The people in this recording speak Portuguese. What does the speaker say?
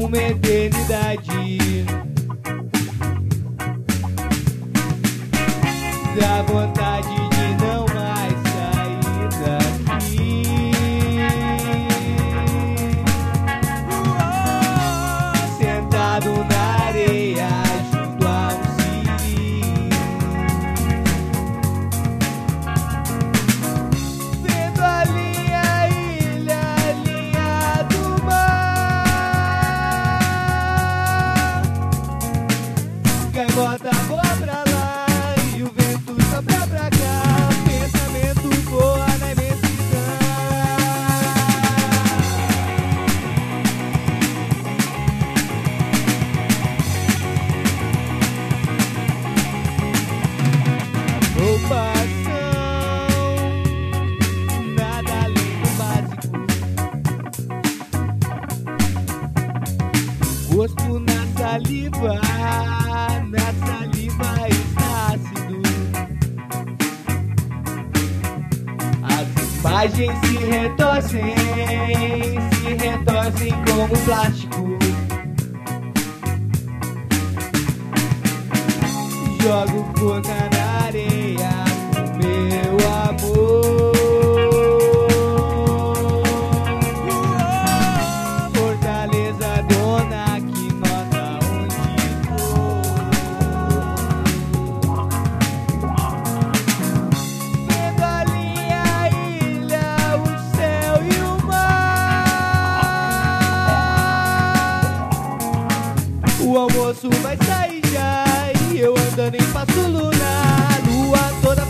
uma eternidade. Dá vontade de não mais sair daqui. Sentado na areia junto a um siri, vendo a linha, ilha, a linha do mar. Gaivota voa pra lá e o vento sopra pra cá. Pensamento voa na imensidão. Roupação, nada além do básico. Gosto na saliva está ácido. As imagens se retorcem como plástico. Jogo boca na areia com meu amor. Fortaleza dona que nota onde for. Vendo a linha, a ilha, o céu e o mar. O almoço vai sair já e eu andando em passo lunar. Lua toda